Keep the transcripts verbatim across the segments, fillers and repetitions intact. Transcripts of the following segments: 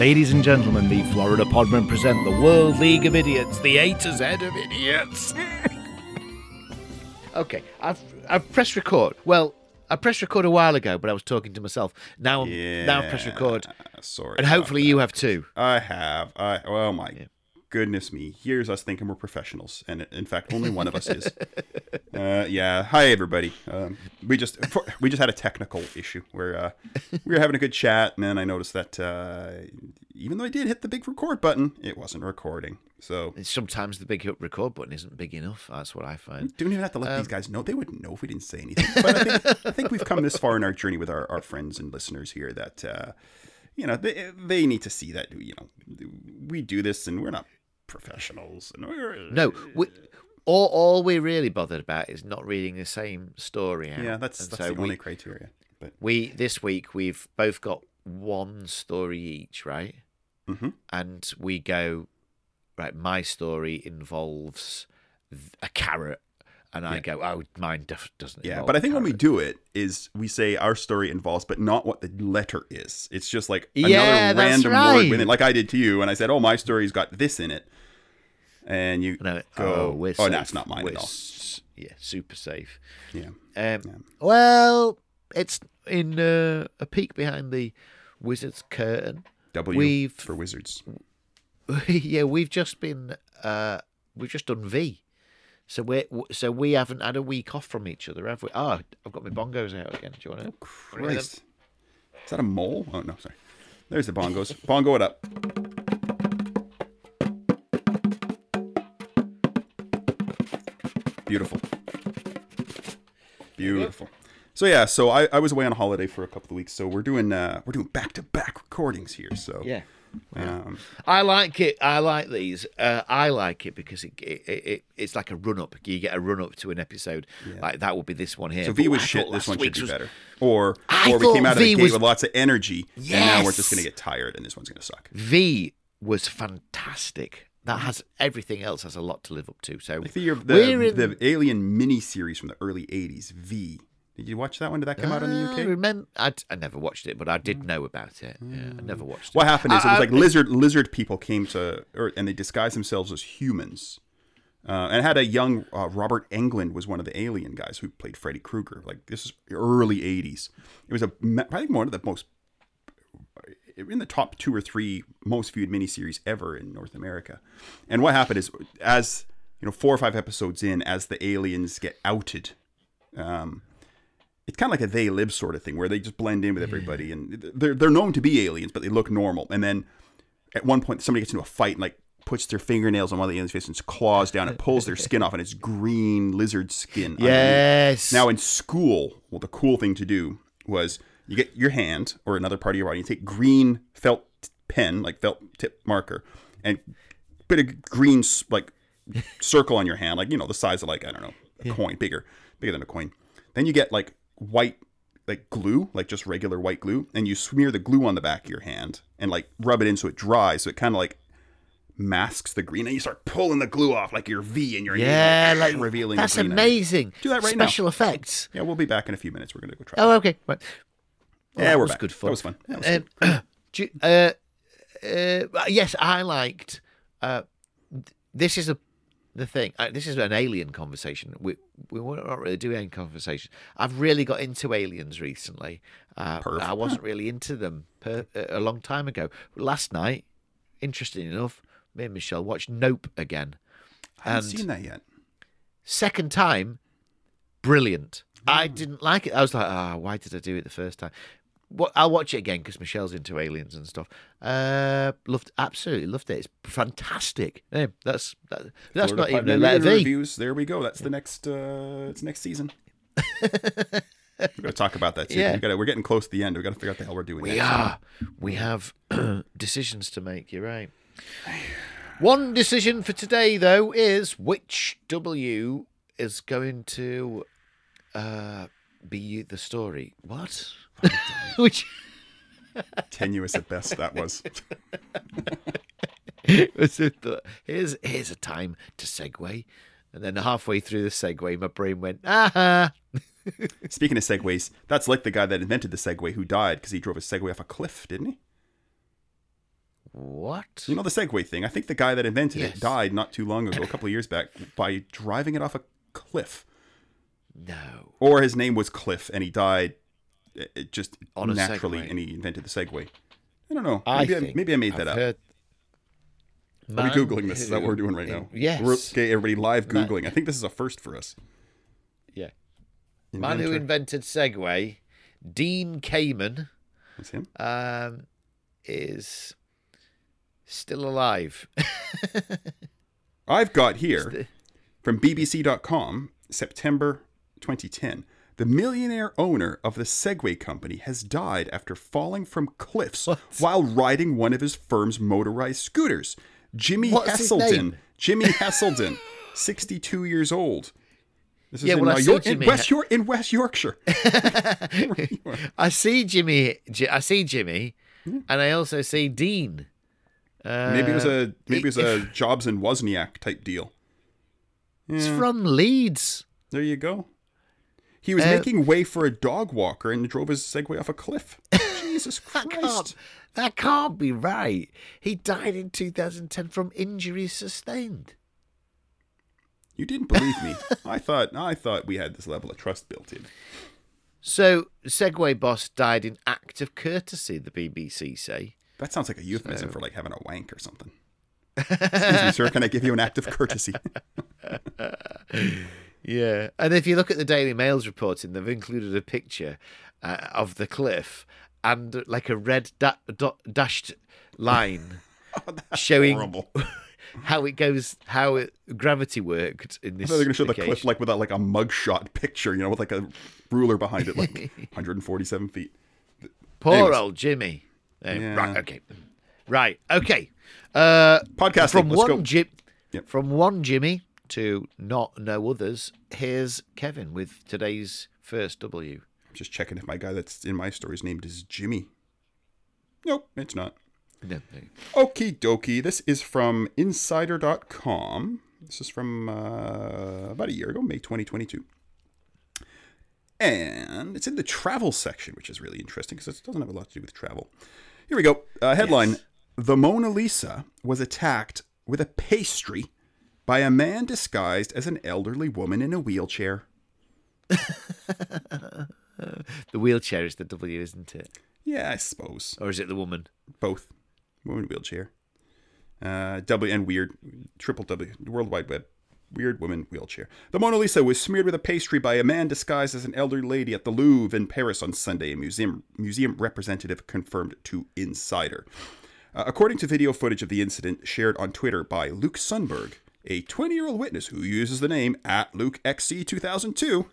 Ladies and gentlemen, the Florida Podmen present the World League of Idiots, the A to Z of idiots. Okay, I've I've pressed record. Well, I pressed record a while ago, but I was talking to myself. Now I'm yeah, now I've pressed record. Sorry. And hopefully that. you have too. I have. I oh my Yeah. goodness me. Here's us thinking we're professionals, and in fact, only one of us is. Uh, yeah. Hi everybody. Um, we just we just had a technical issue where uh, we were having a good chat, and then I noticed that uh, even though I did hit the big record button, it wasn't recording. So Sometimes the big record button isn't big enough. That's what I find. don't even have to let Um, these guys know. They wouldn't know if we didn't say anything. But I think, I think we've come this far in our journey with our, our friends and listeners here that, uh, you know, they, they need to see that, you know, we do this and we're not professionals. And we're, No, we, all, all we're really bothered about is not reading the same story out. Yeah, that's, And that's so the we, only criteria. But we this week we've both got one story each, right? mm-hmm. And we go, right, my story involves th- a carrot, and I Yeah. go, oh, mine def- doesn't Yeah, involve but I a think when we carrot. do it is we say our story involves, but not what the letter is. It's just like Yeah, another that's random right. word within, like I did to you, and I said, "Oh, my story's got this in it," and you No, go, oh, we're "Oh, safe. no, it's not mine We're at all." s- yeah, super safe. Yeah, Um, Yeah. Well, it's in uh, a peek behind the wizard's curtain. W We've for wizards. yeah, we've just been uh, we've just done V. So we so we haven't had a week off from each other, have we? Oh, I've got my bongos out again. Do you want to? Christ, is that a mole? Oh no, sorry. There's the bongos. Bongo it up. Beautiful. Beautiful. So yeah, so I, I was away on a holiday for a couple of weeks, so we're doing uh, we're doing back to back recordings here. So Yeah. um, I like it. I like these. Uh, I like it because it, it, it it's like a run up. You get a run up to an episode. Yeah. Like that would be this one here. so V But was I shit. thought This last one should week's be was- better. Or I or we thought came out of the V gate was- with lots of energy, and now we're Yes. just gonna get tired, and this one's gonna suck. V was fantastic. That has everything else has a lot to live up to. So Like the, we're the, in, the Alien mini series from the early eighties, V. Did you watch that one? Did that come out in the U I K? remember, I, I never watched it, but I did know about it. Yeah, I never watched it. What happened is it was I- like I- lizard lizard people came to Earth and they disguised themselves as humans. Uh, and it had a young uh, Robert Englund was one of the alien guys who played Freddy Krueger. Like this is early eighties. It was a probably one of the most in the top two or three most viewed miniseries ever in North America. And what happened is, as you know, four or five episodes in, as the aliens get outed, um, it's kind of like a they live sort of thing where they just blend in with everybody, and they're they're known to be aliens, but they look normal. And then at one point, somebody gets into a fight and like puts their fingernails on one of the aliens' face and claws down and pulls their skin off, and it's green lizard skin. underneath. Yes. Now in school, well, the cool thing to do was you get your hand or another part of your body, you take green felt pen, like felt tip marker, and put a green like circle on your hand, like, you know, the size of like, I don't know, a Yeah. coin, bigger, bigger than a coin. Then you get like white, like glue, like just regular white glue, and you smear the glue on the back of your hand and like rub it in so it dries, so it kind of like masks the green, and you start pulling the glue off like your V and your yeah, name, like revealing that's the green. amazing. Do that right now. Special effects. Yeah, we'll be back in a few minutes. We're gonna go try. Oh, okay. Right. Well, Yeah, that we're was back. good fun. That was fun. That was Um, good. do you- uh, uh, yes, I liked. Uh, th- this is a the thing. Uh, this is an alien conversation. We we were not really doing alien conversation. I've really got into aliens recently. Uh, Perf. I wasn't really into them per, a long time ago. Last night, interesting enough, me and Michelle watched Nope again. I haven't and- seen that yet. Second time, brilliant. I didn't like it. I was like, ah, why did I do it the first time? What I'll watch it again because Michelle's into aliens and stuff. Uh, loved, absolutely loved it. It's fantastic. Yeah, that's that, that's Florida not even a Podmen letter V. reviews. There we go. That's the next. Uh, it's next season. We're gonna talk about that too. Yeah. We gotta, we're getting close to the end. We got to figure out the hell we're doing. We next. are. We have decisions to make. You're right. One decision for today, though, is which W is going to uh, be the story. What? Which Tenuous at best. That was. was it the, here's here's a time to segue, and then halfway through the segue, my brain went, aha. Speaking of segways, that's like the guy that invented the Segway who died because he drove a Segway off a cliff, didn't he? What? You know the Segway thing? I think the guy that invented Yes. it died not too long ago, a couple of years back, by driving it off a cliff. No. Or his name was Cliff, and he died uh, it just On a naturally, Segway. and he invented the Segway. I don't know. I Maybe I, think maybe I made that I've up. heard Are we man Googling this? Is that what we're who- doing right now? Yes. We're, okay, everybody live Man- Googling. I think this is a first for us. Yeah. Man who Inventor. invented Segway, Dean Kamen, That's him. um, is still alive. I've got here from B B C dot com, September twenty ten. The millionaire owner of the Segway company has died after falling from cliffs What? while riding one of his firm's motorized scooters. Jimmy What's his Hesselden. name? Jimmy Hesselden, sixty-two years old. This is Yeah, in, well, I uh, see York- in, Jimmy West He- York, in West Yorkshire. I see Jimmy. J- I see Jimmy, and I also see Dean. Uh, Maybe it was a maybe it was if- a Jobs and Wozniak type deal. It's Yeah, from Leeds. there you go. He was Uh, making way for a dog walker and drove his Segway off a cliff. Jesus That can't, Christ. that can't be right. He died in two thousand ten from injuries sustained. You didn't believe me. I thought I thought we had this level of trust built in. So, Segway boss died in act of courtesy, the B B C say. That sounds like a euphemism for like having a wank or something. Excuse me, sir. Can I give you an act of courtesy? Yeah. And if you look at the Daily Mail's reporting, they've included a picture uh, of the cliff and like a red da- dot dashed line showing Horrible. how it goes, how it, gravity worked in I this. thought they were going to show the location. cliff like with a, like a mugshot picture, you know, with like a ruler behind it, like one hundred forty-seven feet. Poor Anyways. old Jimmy. Uh, Yeah. Right. Okay. Right. Okay. Uh, Podcasting, From let's go. one Jim, Yep. from one Jimmy to not no others. Here's Kevin with today's first W. Just checking if my guy that's in my story is named is Jimmy. Nope, it's not. No, no. Okie dokie. This is from insider dot com. This is from uh, about a year ago, May twenty twenty-two. And it's in the travel section, which is really interesting because it doesn't have a lot to do with travel. Here we go. Uh, headline: Yes. The Mona Lisa was attacked with a pastry by a man disguised as an elderly woman in a wheelchair. The wheelchair is the W, isn't it? Yeah, I suppose. Or is it the woman? Both. Woman wheelchair. Uh, W and weird. Triple W. World Wide Web. Weird woman wheelchair. The Mona Lisa was smeared with a pastry by a man disguised as an elderly lady at the Louvre in Paris on Sunday, a museum, museum representative confirmed to Insider. Uh, according to video footage of the incident shared on Twitter by Luke Sundberg, a twenty-year-old witness who uses the name at Luke X C two thousand two.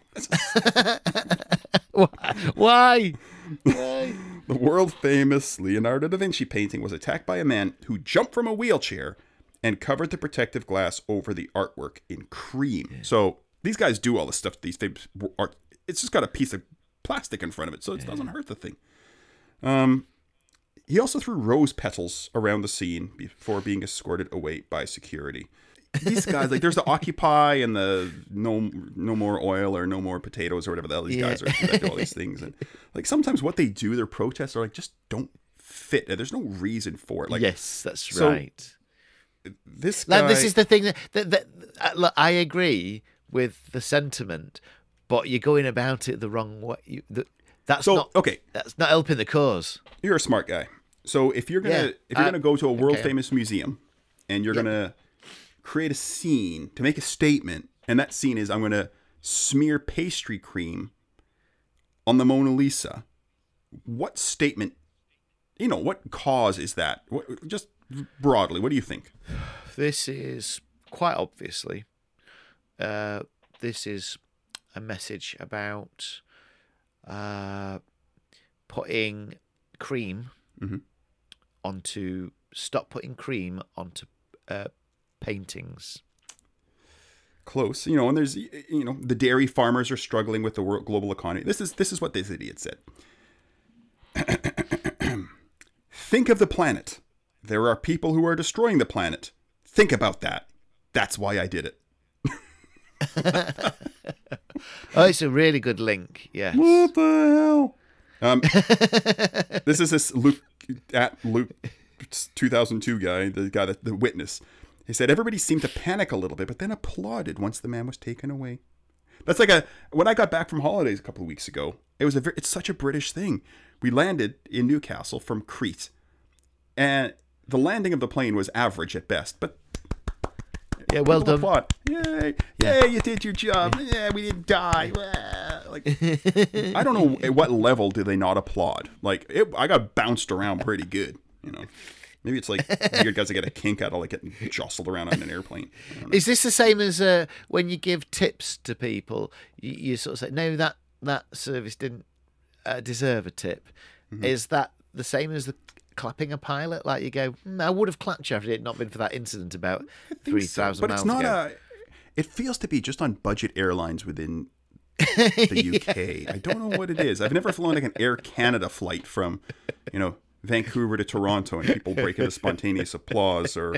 Why? Why? The world-famous Leonardo da Vinci painting was attacked by a man who jumped from a wheelchair and covered the protective glass over the artwork in cream. So these guys do all this stuff. These famous art. It's just got a piece of plastic in front of it, so it yeah. doesn't hurt the thing. Um, he also threw rose petals around the scene before being escorted away by security. These guys, like, there's the Occupy and the no no more oil or no more potatoes or whatever the hell these yeah. guys are that do all these things. And like sometimes what they do, their protests are like just don't fit. There's no reason for it. Like yes, that's so right. This guy, like, this is the thing that, that, that uh, look, I agree with the sentiment, but you're going about it the wrong way. You, the, that's so, not okay. That's not helping the cause. You're a smart guy. So if you're gonna Yeah, if you're uh, gonna go to a world okay. famous museum and you're Yep. gonna create a scene to make a statement, and that scene is I'm gonna smear pastry cream on the Mona Lisa. What statement? You know, what cause is that? What, just broadly, what do you think? This is quite obviously. Uh, this is a message about uh, putting cream Mhm. onto stop putting cream onto uh, paintings. Close, you know, and there's, you know, the dairy farmers are struggling with the world, global economy. This is this is what this idiot said. Think of the planet. There are people who are destroying the planet. Think about that. That's why I did it. Oh, it's a really good link. Yes. What the hell? Um, this is this Luke at Luke two thousand two guy, the guy that the witness, he said everybody seemed to panic a little bit, but then applauded once the man was taken away. That's like a when I got back from holidays a couple of weeks ago. It was a very, it's such a British thing. We landed in Newcastle from Crete, and the landing of the plane was average at best, but yeah, well done. Applaud. Yay, yeah, you did your job. Yeah, we didn't die. Like, I don't know at what level do they not applaud. Like, it, I got bounced around pretty good. You know, maybe it's like weird guys that get a kink out of like getting jostled around on an airplane. Is this the same as uh, when you give tips to people? You, you sort of say, no, that that service didn't uh, deserve a tip. Mm-hmm. Is that the same as the clapping a pilot? Like you go, mm, I would have clapped you if it had not been for that incident about three thousand so, miles ago. But it's not ago. a. It feels to be just on budget airlines within the U K. Yeah. I don't know what it is. I've never flown like an Air Canada flight from, you know, Vancouver to Toronto and people break into spontaneous applause, or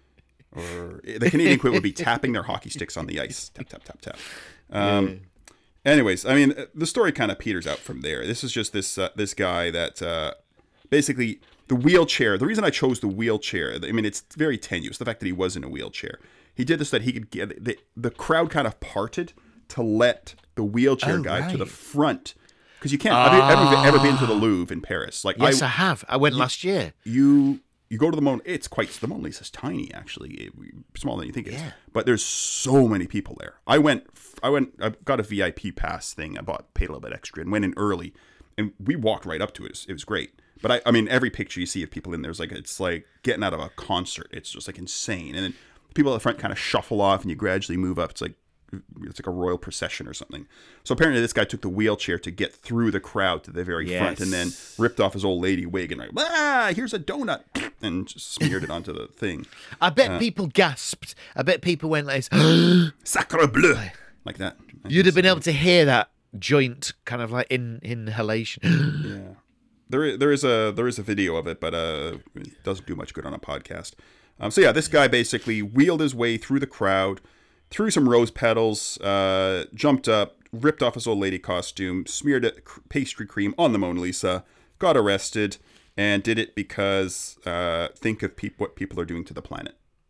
or the Canadian equivalent would be tapping their hockey sticks on the ice. Tap, tap, tap, tap. Um, yeah. Anyways, I mean, the story kind of peters out from there. This is just this uh, this guy that uh, basically the wheelchair. The reason I chose the wheelchair, I mean, it's very tenuous. The fact that he was in a wheelchair. He did this so that he could get the, the crowd kind of parted to let the wheelchair oh, guy right. to the front. Because you can't. Uh, have you ever been to the Louvre in Paris? Like yes, I, I have. I went you, last year. You you go to the Mona. It's quite the Mona Lisa's tiny, actually, it, smaller than you think it is. Yeah. But there's so many people there. I went. I went. I got a V I P pass thing. I bought, paid a little bit extra, and went in early. And we walked right up to it. It was, it was great. But I, I mean, every picture you see of people in there is like it's like getting out of a concert. It's just like insane. And then people at the front kind of shuffle off, and you gradually move up. It's like. It's like a royal procession or something. So apparently this guy took the wheelchair to get through the crowd to the very yes. front and then ripped off his old lady wig and like, ah, here's a donut, and just smeared it onto the thing. I bet uh, people gasped. I bet people went like, sacre bleu, like that. You'd have been able to hear that joint kind of like in inhalation. Yeah. There is, there is a there is a video of it, but uh, it doesn't do much good on a podcast. Um, so yeah, this guy basically wheeled his way through the crowd, threw some rose petals, uh, jumped up, ripped off his old lady costume, smeared it pastry cream on the Mona Lisa, got arrested, and did it because uh, think of peop- what people are doing to the planet.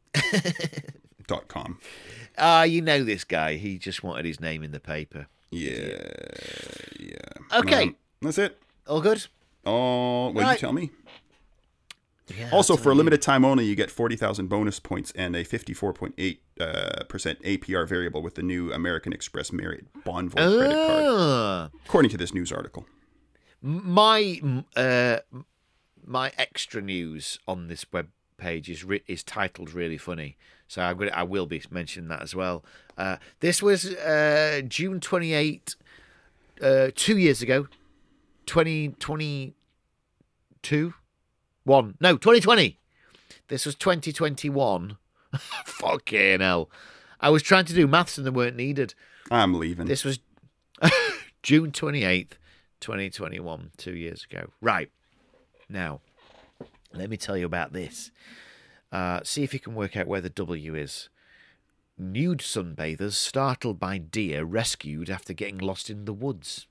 Dot com. Ah, uh, you know this guy. He just wanted his name in the paper. Yeah, yeah. Okay. Um, that's it. All good? Oh, what right. did you tell me? Yeah, also, for a limited time only, you get forty thousand bonus points and a fifty-four point eight percent uh, A P R variable with the new American Express Marriott Bonvoy uh, credit card, according to this news article. My uh, my extra news on this web page is re- is titled really funny, so I'm gonna I will be mentioning that as well. Uh, this was uh, June twenty-eighth, uh, two years ago, twenty twenty-two. One. No, twenty twenty. This was twenty twenty-one. Fucking hell. I was trying to do maths and they weren't needed. I'm leaving. This was June twenty-eighth, twenty twenty-one, two years ago. Right. Now, let me tell you about this. Uh, see if you can work out where the W is. Nude sunbathers startled by deer rescued after getting lost in the woods.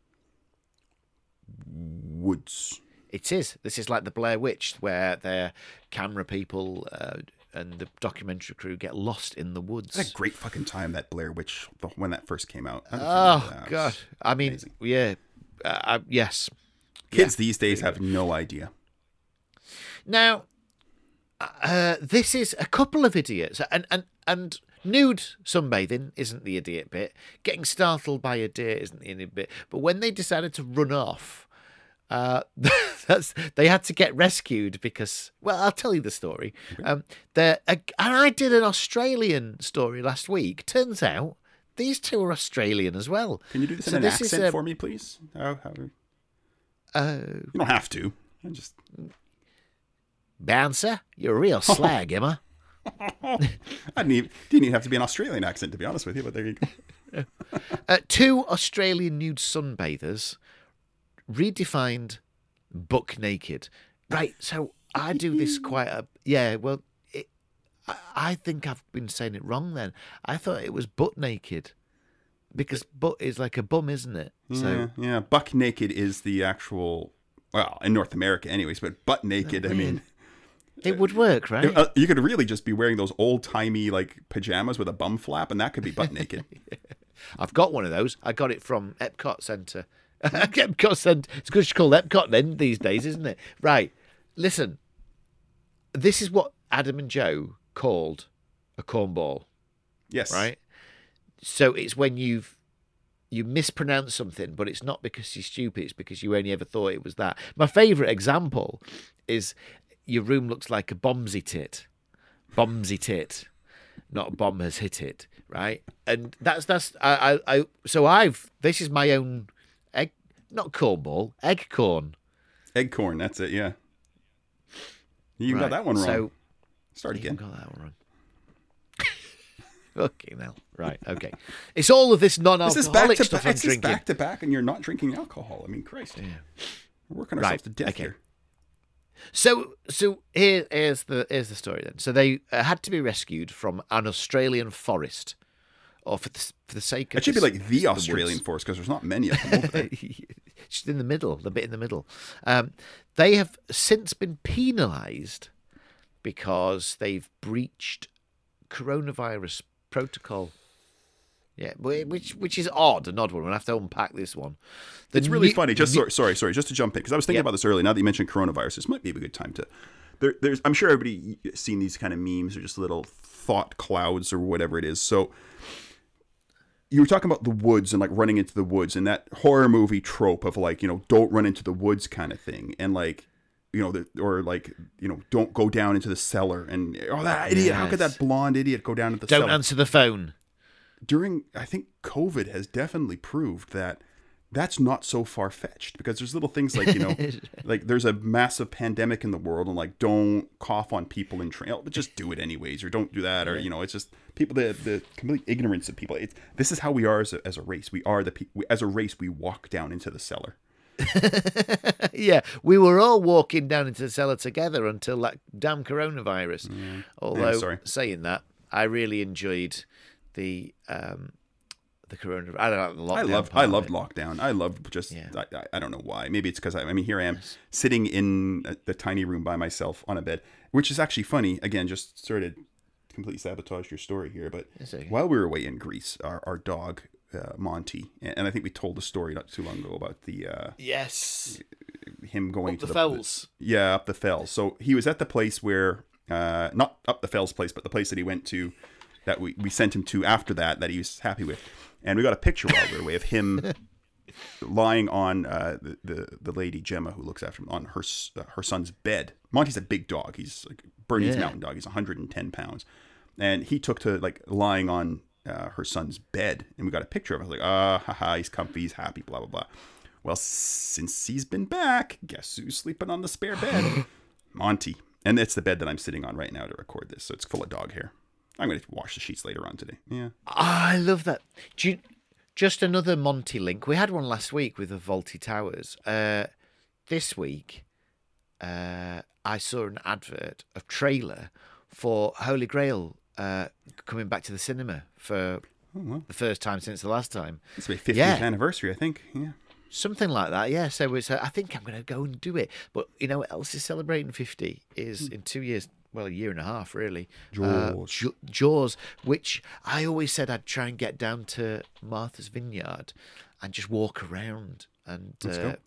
Woods. It is. This is like the Blair Witch, where their camera people uh, and the documentary crew get lost in the woods. What a great fucking time, that Blair Witch, when that first came out. Oh, God. I mean, amazing. yeah. Uh, I, yes. Kids yeah. these days have no idea. Now, uh, this is a couple of idiots. And, and, and nude sunbathing isn't the idiot bit. Getting startled by a deer isn't the idiot bit. But when they decided to run off, Uh, that's they had to get rescued because, well, I'll tell you the story. Okay. Um, the uh, and I did an Australian story last week. Turns out these two are Australian as well. Can you do this so in an this accent is, uh, for me, please? How, how... Uh, you don't have to. I just bouncer, you're a real slag, Emma. I didn't even, didn't even have to be an Australian accent, to be honest with you. But there you go. uh, two Australian nude sunbathers redefined buck naked. Right, so I do this quite a... Yeah, well, it, I, I think I've been saying it wrong then. I thought it was butt naked. Because butt is like a bum, isn't it? So yeah, yeah, buck naked is the actual... Well, in North America anyways, but butt naked, I mean... It would work, right? Uh, you could really just be wearing those old timey like pajamas with a bum flap, and that could be butt naked. I've got one of those. I got it from Epcot Centre. Epcot Centre. It's good to call Epcot then these days, isn't it? Right. Listen. This is what Adam and Joe called a cornball. Yes. Right. So it's when you've you mispronounce something, but it's not because you're stupid. It's because you only ever thought it was that. My favourite example is your room looks like a bombsy tit. Bombsy tit. Not a bomb has hit it, right? And that's that's I I, I so I've this is my own egg, not cornball, egg corn. Egg corn, that's it, yeah. You Right, got that one wrong. So Start again. You got that one wrong. Okay, now, right, okay. It's all of this non-alcoholic This is back to stuff back. I'm It's just drinking. back to back, and you're not drinking alcohol. I mean, Christ, Yeah. we're working ourselves Right, to death okay. here. So, so here, here's the here's the story then. So they uh, had to be rescued from an Australian forest, or for the for the sake of It should be this- like the the Australian woods. forest because there's not many of them over there. Just in the middle, the bit in the middle. Um, they have since been penalised because they've breached coronavirus protocol. Yeah, wh- which which is odd, an odd one. We'll have to unpack this one. The It's really new- funny. Just new- sorry, sorry, sorry, just to jump in because I was thinking Yeah. about this earlier. Now that you mentioned coronavirus, this might be a good time to. There, there's, I'm sure everybody seen these kind of memes or just little thought clouds or whatever it is. So you were talking about the woods and like running into the woods and that horror movie trope of like, you know, don't run into the woods kind of thing, and like, you know, the, or like, you know, don't go down into the cellar, and oh, that idiot, how could Yes. that blonde idiot go down to the Don't cellar? answer the phone. During, I think COVID has definitely proved that that's not so far fetched, because there's little things like, you know, like there's a massive pandemic in the world and like, don't cough on people in train, but just do it anyways, or don't do that. Or, you know, it's just people, the, the complete ignorance of people. It's, this is how we are as a, as a race. We are the people, as a race, we walk down into the cellar. Yeah, we were all walking down into the cellar together until that damn coronavirus. Although, Yeah, sorry. saying that, I really enjoyed the um, the coronavirus. I don't know, the lockdown I loved, part I of loved it. lockdown. I loved just, Yeah. I, I, I don't know why. Maybe it's because I, I mean, here I am sitting in a, the tiny room by myself on a bed, which is actually funny. Again, just sort of completely sabotaged your story here. But It's okay. while we were away in Greece, our, our dog, uh, Monty, and, and I think we told the story not too long ago about the, uh, Yes, him going Up to the the, fells. yeah, up the fells. So he was at the place where, uh, not up the fells place, but the place that he went to, that we, we sent him to after that, that he was happy with. And we got a picture while we were away of him lying on uh, the, the the lady Gemma, who looks after him, on her s- uh, her son's bed. Monty's a big dog. He's like Bernese Yeah. Mountain Dog. He's one hundred ten pounds, and he took to like lying on uh, her son's bed, and we got a picture of him. I was like, ah, haha, he's comfy, he's happy, blah blah blah. Well, since he's been back, guess who's sleeping on the spare bed? Monty, and it's the bed that I'm sitting on right now to record this. So it's full of dog hair. I'm going to wash the sheets later on today. Yeah. Ah, I love that. Do you, just another Monty link. We had one last week with the Vaulty Towers. Uh, this week, uh, I saw an advert, a trailer for Holy Grail uh, coming back to the cinema for Oh, well. the first time since the last time. It's my fiftieth Yeah. anniversary, I think. Yeah. Something like that, yeah. So it's, uh, I think I'm going to go and do it. But you know what else is celebrating fifty is in two years, well, a year and a half, really. Uh, Jaws. J- Jaws, which I always said I'd try and get down to Martha's Vineyard and just walk around. And Let's uh, go.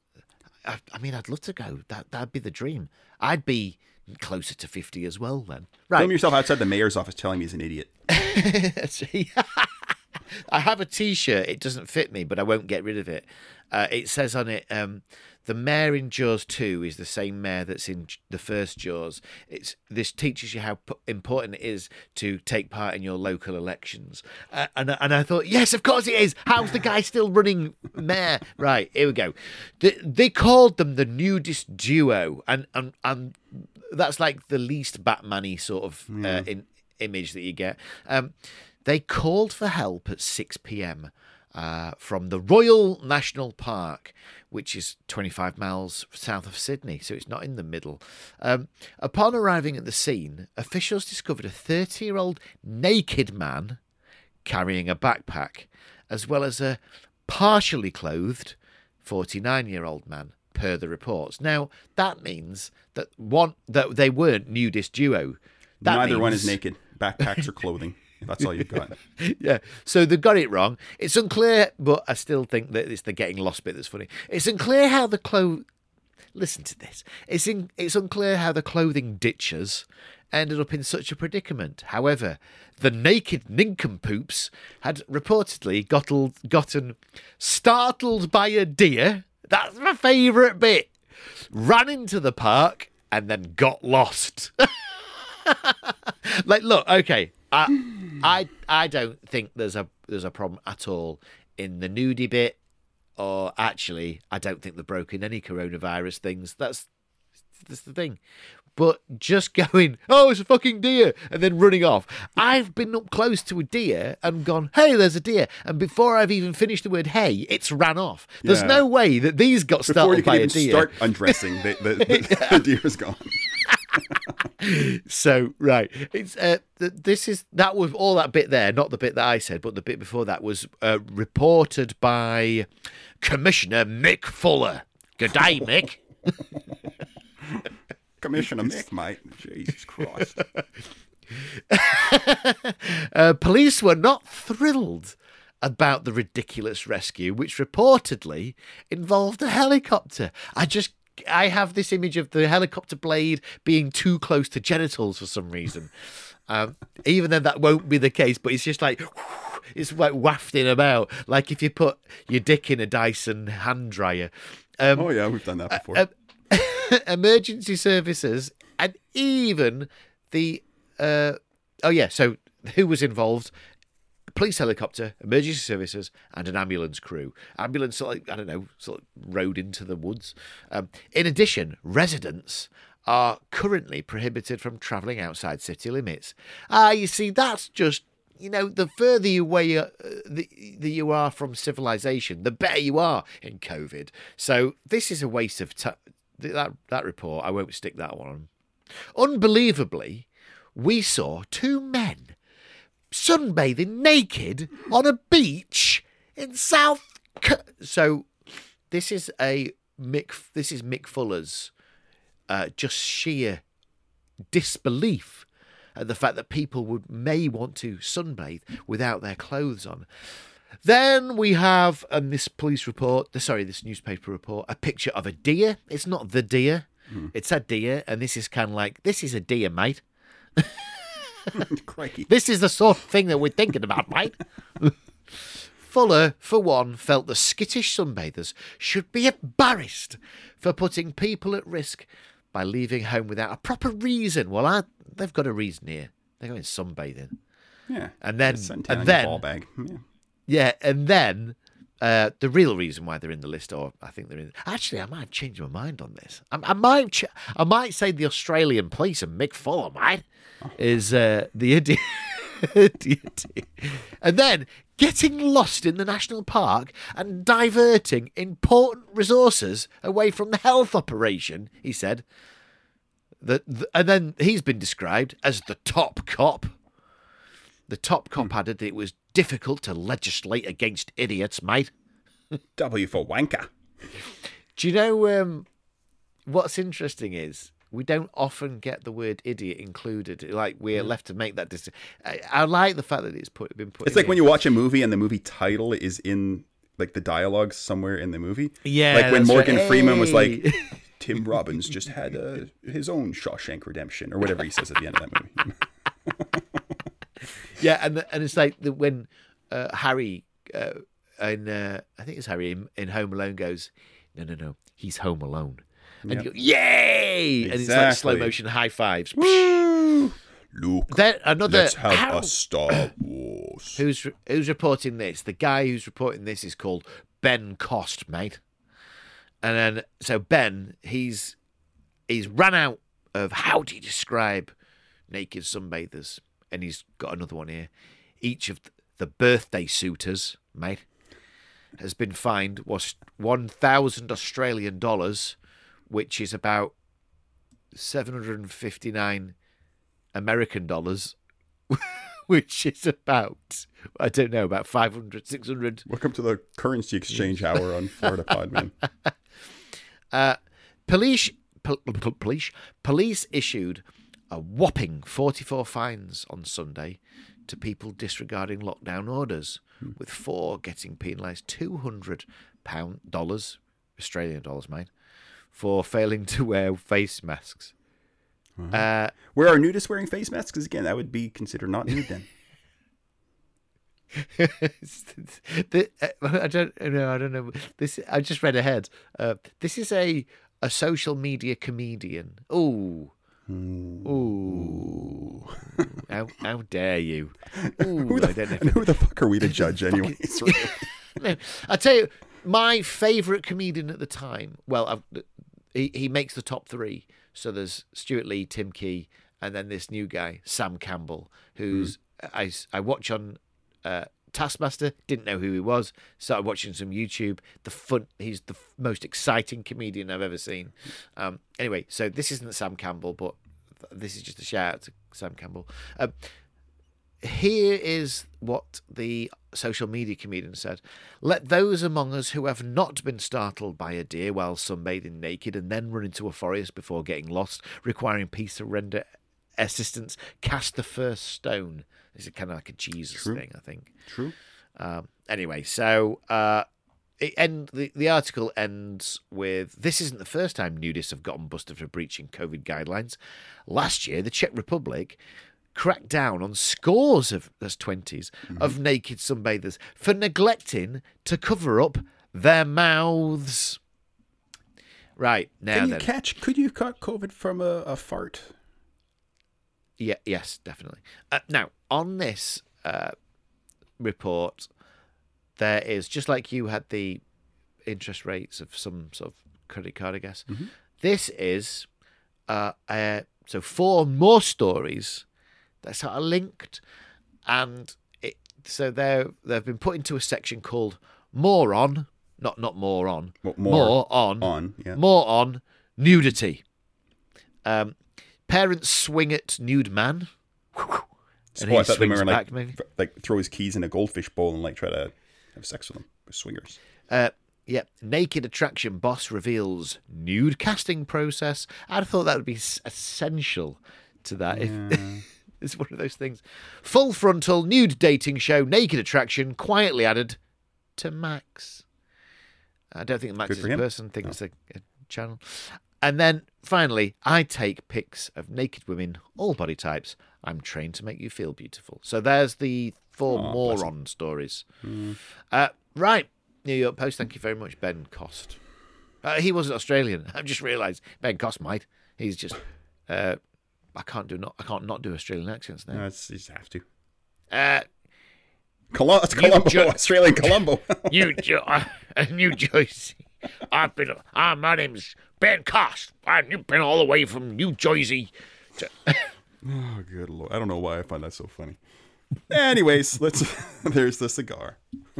I, I mean, I'd love to go. That that'd be the dream. I'd be closer to fifty as well then. Right. Film yourself outside the mayor's office telling me he's an idiot. See? I have a T-shirt. It doesn't fit me, but I won't get rid of it. Uh, it says on it, um, "The mayor in Jaws two is the same mayor that's in J- the first Jaws." It's this teaches you how p- important it is to take part in your local elections. Uh, and I- and I thought, yes, of course it is. How's the guy still running mayor? Right, here we go. They, they called them the nudist duo, and and and that's like the least Batman-y sort of uh, in, image that you get. Um, they called for help at six p.m. Uh, from the Royal National Park, which is twenty-five miles south of Sydney, so it's not in the middle. Um, upon arriving at the scene, officials discovered a thirty-year-old naked man carrying a backpack, as well as a partially clothed forty-nine-year-old man per the reports. Now, that means that one that they weren't nudist duo. That Neither means... one is naked. Backpacks or clothing. That's all you've got. Yeah, so they got it wrong. It's unclear, but I still think that it's the getting lost bit that's funny. It's unclear how the clothes... Listen to this. It's in, it's unclear how the clothing ditchers ended up in such a predicament. However, the naked nincompoops had reportedly gotten, gotten startled by a deer. That's my favourite bit. Ran into the park and then got lost. Like, look, okay, I, I, I don't think there's a there's a problem at all in the nudie bit. Or actually, I don't think they've broken any coronavirus things. That's that's the thing. But just going, oh, it's a fucking deer, and then running off. I've been up close to a deer and gone, hey, there's a deer. And before I've even finished the word hey, it's ran off. There's Yeah. no way that these got Before startled you can by even a deer. start undressing, the, the, the, the deer's gone. So, right. It's uh, th- this is that was all that bit there, not the bit that I said, but the bit before that was uh, reported by Commissioner Mick Fuller. Good day, Mick. Commissioner Mick, mate. Jesus Christ. uh, police were not thrilled about the ridiculous rescue, which reportedly involved a helicopter. I just, I have this image of the helicopter blade being too close to genitals for some reason. Um, even though that won't be the case, but it's just like, it's like wafting about, like if you put your dick in a Dyson hand dryer. Um, Oh, yeah, we've done that before. um, emergency services and even the uh oh yeah so who was involved? Police helicopter, emergency services, and an ambulance crew. Ambulance sort of, I don't know, sort of rode into the woods. Um, in addition, residents are currently prohibited from travelling outside city limits. Ah, you see, that's just, you know, the further you away uh, the, the you are from civilization, the better you are in COVID. So this is a waste of time. That that report, I won't stick that one on. Unbelievably, we saw two men sunbathing naked on a beach in South. So this is a Mick. This is Mick Fuller's uh, just sheer disbelief at the fact that people would may want to sunbathe without their clothes on. Then we have, in this police report, sorry, this newspaper report, a picture of a deer. It's not the deer. Mm. It's a deer. And this is kind of like, this is a deer, mate. Crikey. This is the sort of thing that we're thinking about, mate. Fuller, for one, felt the skittish sunbathers should be embarrassed for putting people at risk by leaving home without a proper reason. Well, I, they've got a reason here. They're going sunbathing. Yeah. And then, and and then, ball bag. Yeah. Yeah, and then uh, the real reason why they're in the list, or I think they're in. Actually, I might change my mind on this. I, I might, ch- I might say the Australian police and Mick Fuller, mate, is uh, the idiot. idiot. And then getting lost in the national park and diverting important resources away from the health operation. He said that, th- and then he's been described as the top cop. The top cop added that it was difficult to legislate against idiots, mate. W for wanker. Do you know um, what's interesting is we don't often get the word idiot included. Like, we're left to make that decision. I, I like the fact that it's put been put. It's like when you watch a movie and the movie title is in like the dialogue somewhere in the movie. Yeah, like when that's Morgan right. Freeman was Hey. like, Tim Robbins just had uh, his own Shawshank Redemption, or whatever he says at the end of that movie. Yeah, and and it's like the, when uh, Harry uh, and uh, I think it's Harry in, in Home Alone goes, no, no, no, he's home alone, and Yep. you go, yay, and it's like Exactly. slow motion high fives. Woo! Luke, Then another let's have how- a Star Wars. Who's who's reporting this? The guy who's reporting this is called Ben Cost, mate. And then so Ben, he's he's run out of how do you describe naked sunbathers, and he's got another one here. Each of the birthday suitors, mate, has been fined was one thousand Australian dollars, which is about seven hundred and fifty nine American dollars. Which is about, I don't know, about five hundred, six hundred. Welcome to the currency exchange hour on Florida Pod, man. Uh, police, pol- pol- police, police issued a whopping forty-four fines on Sunday to people disregarding lockdown orders, with four getting penalised two hundred pounds, dollars, Australian dollars, mate, for failing to wear face masks. Uh-huh. Uh, Where are nudists wearing face masks? Because again, that would be considered not nude then. the, uh, I don't know. I don't know. This I just read ahead. Uh, this is a a social media comedian. Ooh, ooh. How how dare you? Ooh, who, the, I don't know. and who the fuck are we to judge, anyways? Really? No, I tell you, my favourite comedian at the time. Well, I've, he he makes the top three. So there's Stuart Lee, Tim Key, and then this new guy, Sam Campbell, who's mm. I I watch on. Uh, Taskmaster, didn't know who he was, started watching some YouTube. The fun, he's the f- most exciting comedian I've ever seen. Um, anyway, so this isn't Sam Campbell, but this is just a shout out to Sam Campbell. Um, here is what the social media comedian said. Let those among us who have not been startled by a deer while sunbathing naked and then run into a forest before getting lost, requiring peace to render assistance, cast the first stone. It's kind of like a Jesus True. thing, I think. True. Um, anyway, so uh, it end, the, the article ends with, this isn't the first time nudists have gotten busted for breaching COVID guidelines. Last year, the Czech Republic cracked down on scores of, that's twenties, mm-hmm. of naked sunbathers for neglecting to cover up their mouths. Right, now Can you then. catch, could you caught COVID from a, a fart? Yeah, yes, definitely. Uh, now, on this uh, report, there is, just like you had the interest rates of some sort of credit card, I guess, mm-hmm. this is, uh, uh, so four more stories that sort of linked, and it, so they're, they've been put into a section called More On, not not more on, More, more on, on yeah. more on nudity. Um, Parents swing at nude man. And oh, he I thought they swings were back, like, maybe. f- like throw his keys in a goldfish bowl and like try to have sex with them. With swingers. Uh, yeah. Naked attraction boss reveals nude casting process. I'd thought that would be essential to that. Yeah. If it's one of those things. Full frontal nude dating show. Naked attraction quietly added to Max. I don't think Max Good is for a him. person. I think No. it's a, a channel. And then finally, I take pics of naked women, all body types. I'm trained to make you feel beautiful. So there's the four Oh, moron stories. Mm. Uh, right, New York Post. Thank you very much, Ben Cost. Uh, he wasn't Australian. I've just realised Ben Cost might. He's just. Uh, I can't do not. I can't not do Australian accents now. No, it's, you just have to. Uh, Colum- it's Colombo, Jo- Australian Colombo. New, jo- uh, New Jersey. I've been. Ah, my name's Ben Cost. I've been all the way from New Jersey. To- Oh, good lord. I don't know why I find that so funny. Anyways, let's. There's the cigar.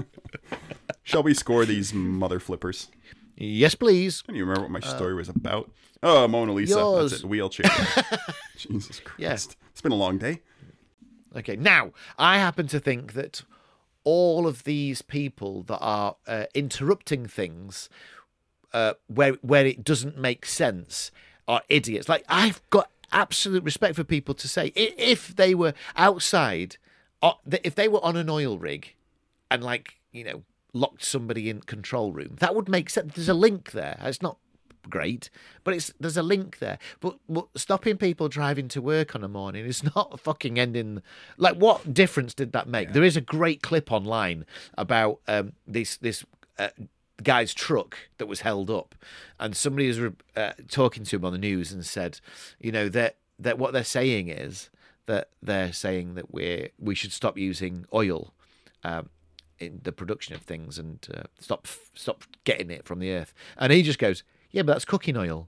Shall we score these mother flippers? Yes, please. I don't even remember what my story was about. Oh, Mona Lisa. Yours. That's it. Wheelchair. Jesus Christ. Yeah. It's been a long day. Okay, now, I happen to think that all of these people that are uh, interrupting things uh, where where it doesn't make sense are idiots. Like, I've got absolute respect for people to say, i- if they were outside, uh, if they were on an oil rig and, like, you know, locked somebody in control room, that would make sense. There's a link there. It's not great, but it's there's a link there. But, but stopping people driving to work on a morning is not fucking ending. Like, what difference did that make? Yeah. There is a great clip online about um, this this uh, guy's truck that was held up, and somebody was uh, talking to him on the news and said, you know, that that what they're saying is that they're saying that we we should stop using oil Um, in the production of things and uh, stop stop getting it from the earth. And he just goes, yeah, but that's cooking oil.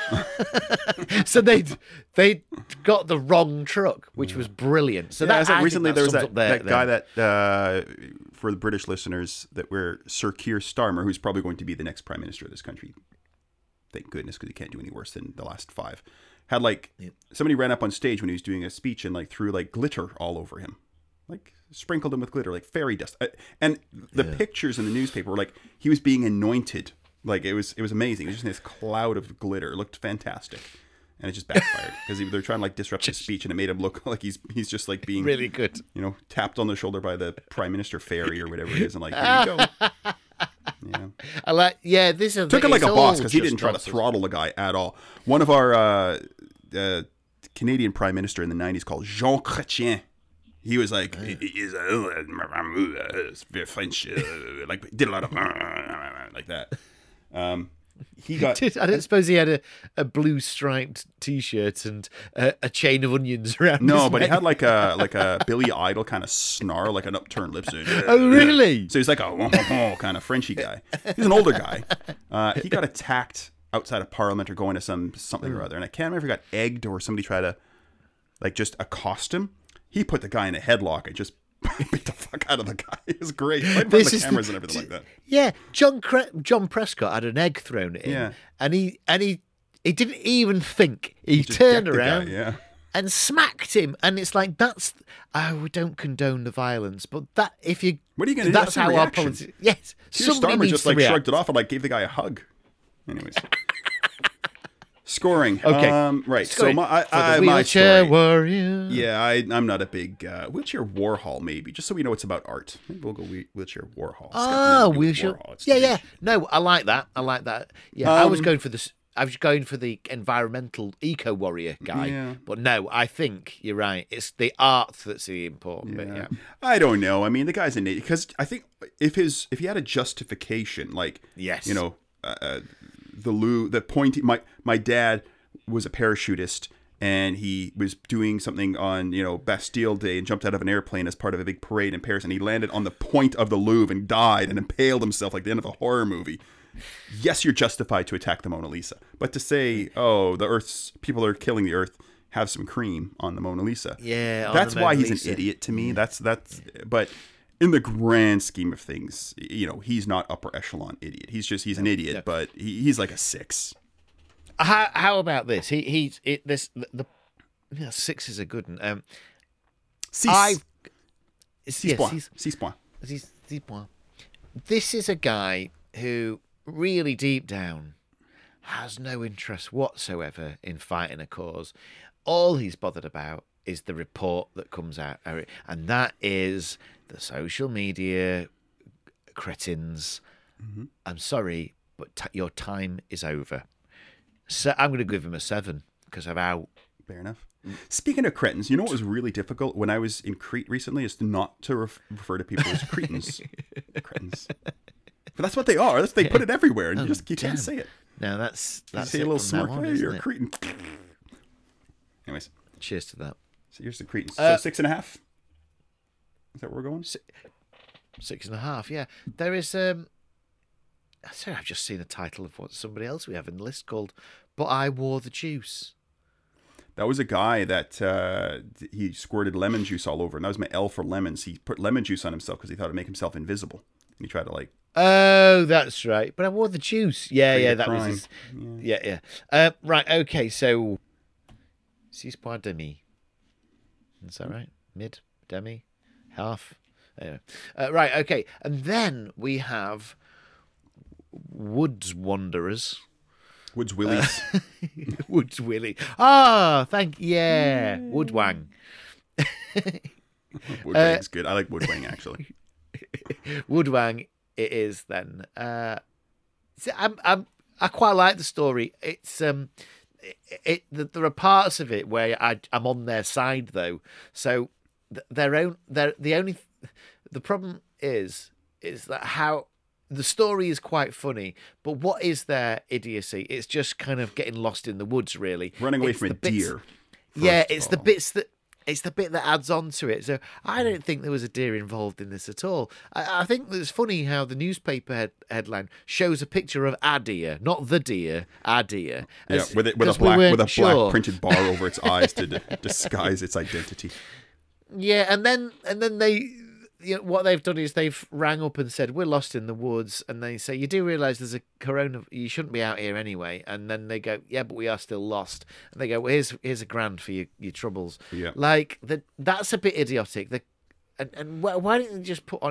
So they they got the wrong truck, which was brilliant. So yeah, that, like I recently think there was sums that, up their, that guy that uh, for the British listeners that were Sir Keir Starmer, who's probably going to be the next prime minister of this country. Thank goodness, because he can't do any worse than the last five. Had like yeah. somebody ran up on stage when he was doing a speech and like threw like glitter all over him, like sprinkled him with glitter, like fairy dust. Uh, and the yeah. pictures in the newspaper were like he was being anointed Like it was, it was amazing. It was just this cloud of glitter. It looked fantastic, and it just backfired because they're trying to like disrupt his speech, and it made him look like he's he's just like being Really good. you know, tapped on the shoulder by the Prime Minister fairy or whatever it is, and like, here you go. Yeah. I like. Yeah, this is Took it like a it's boss all because he just didn't try to nonsense. throttle the guy at all. One of our uh, uh, Canadian Prime Minister in the nineties called Jean Chrétien. He was like, he- he's uh, very French, uh, like did a lot of like that. Um, he got I don't suppose he had a, a blue striped T-shirt and a, a chain of onions around. no, his but he neck. had like a like a Billy Idol kind of snarl, like an upturned lips. Oh, really? So he's like a kind of Frenchy guy. He's an older guy. Uh, he got attacked outside of Parliament or going to some something or other, and I can't remember if he got egged or somebody tried to like just accost him. He put the guy in a headlock and just beat the fuck out of the guy. It was great. Right in front of This the is cameras the- and everything like that. Yeah, John Cre- John Prescott had an egg thrown at him, Yeah. and he and he he didn't even think. He, Just turned decked the guy, around yeah. and smacked him, and it's like that's. Oh, we don't condone the violence, but that if you What are you gonna do? That's That's a how our reaction. politics. Yes, Keir somebody Starmer needs just to like react. shrugged it off and like gave the guy a hug. Anyways. Scoring. Okay. Um, right. Scoring So my, for I, the I, my wheelchair story. warrior. Yeah, I, I'm not a big uh, wheelchair Warhol. Maybe just so we know it's about art. Maybe we'll go whe- wheelchair Warhol. It's got nothing Oh, to do with wheelchair. Warhol. It's Yeah, the yeah. beach. No, I like that. I like that. Yeah, I was Um, going for this. I was going for the environmental eco warrior guy, Yeah. but no, I think you're right. It's the art that's the important bit. Yeah. I don't know. I mean, the guy's an idiot because I think if his if he had a justification, like Yes. you know, uh, uh, the Lou, the point. My my dad was a parachutist, and he was doing something on you know Bastille Day and jumped out of an airplane as part of a big parade in Paris, and he landed on the point of the Louvre and died and impaled himself like the end of a horror movie. Yes, you're justified to attack the Mona Lisa, but to say, oh, the Earth's people are killing the Earth, have some cream on the Mona Lisa. Yeah, on that's the why Mona he's Lisa. an idiot to me. That's that's. But in the grand scheme of things, you know, he's not upper echelon idiot. He's just he's an idiot, no. but he, he's like a six. How how about this? He he's it this the, the yeah, six is a good one. Um, Six. I it's, Six yes, points. he's, Six points. he's, he's well. This is a guy who really deep down has no interest whatsoever in fighting a cause. All he's bothered about is the report that comes out, and that is the social media cretins. Mm-hmm. I'm sorry, but t- your time is over. So I'm going to give him a seven because of how. Fair enough. Speaking of cretins, you know what was really difficult when I was in Crete recently is to not to ref- refer to people as cretins. Cretins. But that's what they are. That's, they put it everywhere, and you just you damn. can't say it. No, that's You that's say it a little from now smirk. on, Hey, isn't you're a it? cretin. Anyways, Cheers to that. so here's the cretins. Uh, so six and a half. Is that where we're going? Six and a half, yeah. There is um sorry, I've just seen a title of what somebody else we have in the list called But I Wore the Juice. That was a guy that uh, he squirted lemon juice all over, and that was my L for lemons. He put lemon juice on himself because he thought it'd make himself invisible, and he tried to like. Oh, that's right. But I wore the juice. Yeah, Create yeah, a that was crime. his... Yeah, yeah. Uh, right, okay, so six point demi. Is that right? Mid, demi, half. Anyway. Uh, right, okay. And then we have Woods Wanderers. Woods Willies. Woods Willie. Ah, thank yeah. Woodwang. Woodwang's good. I like Woodwang actually. Woodwang it is then. Uh see, I'm I'm I quite like the story. It's um it, it there are parts of it where I I'm on their side though. So th- their own their the only the problem is is that how the story is quite funny, but what is their idiocy? It's just kind of getting lost in the woods, really. Running away It's from a the bits- deer. Yeah, first of it's the all. bits that it's the bit that adds on to it. So I don't think there was a deer involved in this at all. I, I think it's funny how the newspaper head, headline shows a picture of a deer, not the deer, a deer. Yeah, As- with it with a 'cause we black weren't with a sure. black printed bar over its eyes to d- disguise its identity. Yeah, and then and then they, you know, what they've done is they've rang up and said we're lost in the woods, and they say you do realise there's a corona, you shouldn't be out here anyway. And then they go, yeah, but we are still lost. And they go, well, here's here's a grand for your, your troubles. Yeah. Like that that's a bit idiotic. The and and why, why didn't they just put on his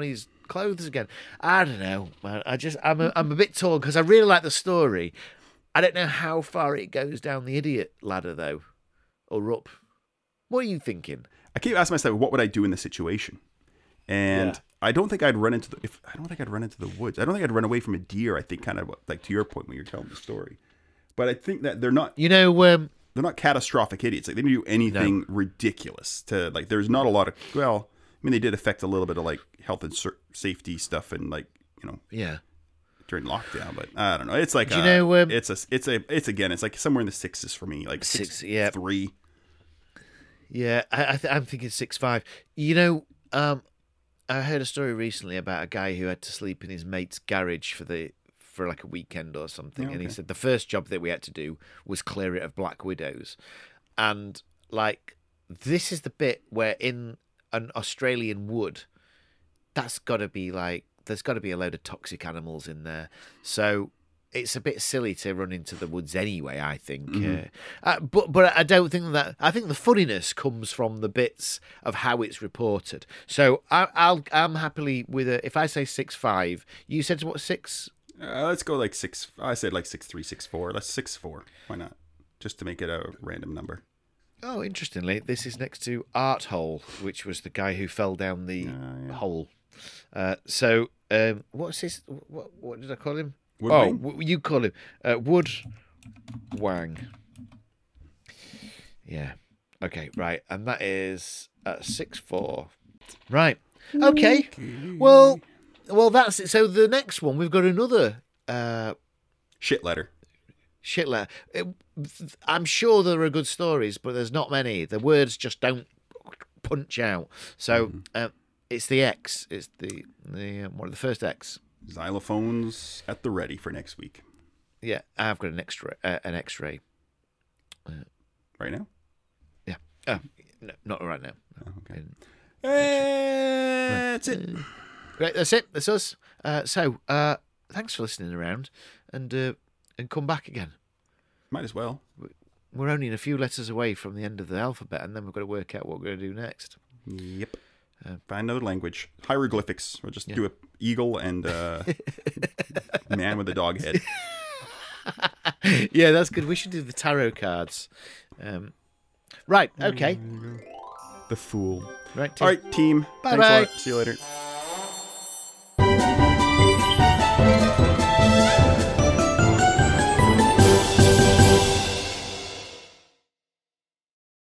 clothes again. I don't know, man. I just I'm a, I'm a bit torn because I really like the story. I don't know how far it goes down the idiot ladder though, or up. What are you thinking? I keep asking myself, what would I do in this situation? And Yeah. I don't think I'd run into the. If I don't think I'd run into the woods. I don't think I'd run away from a deer. I think kind of like to your point when you're telling the story. But I think that they're not. You know, um, They're not catastrophic idiots. Like they didn't do anything ridiculous to like. There's not a lot of. Well, I mean, they did affect a little bit of like health and ser- safety stuff and like you know yeah. during lockdown. But I don't know. It's like Do you a, know, um, it's a it's a it's again. It's like somewhere in the sixes for me. Like six, Six, yeah. three. Yeah, I, I th- I'm thinking six five. You know, um, I heard a story recently about a guy who had to sleep in his mate's garage for the for like a weekend or something, Oh, and he okay. said the first job that we had to do was clear it of black widows, and like this is the bit where in an Australian wood, that's got to be like there's got to be a load of toxic animals in there, so. It's a bit silly to run into the woods anyway, I think. Mm-hmm. Uh, uh, but but I don't think that. I think the funniness comes from the bits of how it's reported. So I, I'll I'm happily with a. If I say six five, you said what six? Uh, let's go like six. I said like six three, six four. Let's six four. Why not? Just to make it a random number. Oh, interestingly, this is next to Art Hole, which was the guy who fell down the Uh, yeah. hole. Uh, so um, what's his? What what did I call him? Wood oh, Wang? w- you call him uh, Wood Wang. Yeah. Okay. Right, and that is at six four. Right. Okay. Well, well, that's it. So the next one, we've got another uh, Shit letter. shit letter. It, I'm sure there are good stories, but there's not many. The words just don't punch out. So uh, it's the X. It's the the uh, one of the first X. Xylophones at the ready for next week. Yeah, I've got an X-ray. Uh, an X-ray. Right now? Yeah. Oh, no, not right now. Oh, okay. In- That's it. Great, that's it. That's us. Uh, so, uh, thanks for listening around, and uh, and come back again. Might as well. We're only a few letters away from the end of the alphabet, and then we've got to work out what we're going to do next. Yep. Uh, Find another language. Hieroglyphics. Or just do a eagle and uh, man with a dog head. Yeah, that's good. We should do the tarot cards. Um, right. Okay. The fool. Right. All right, team. Bye Thanks a bye. lot. See you later.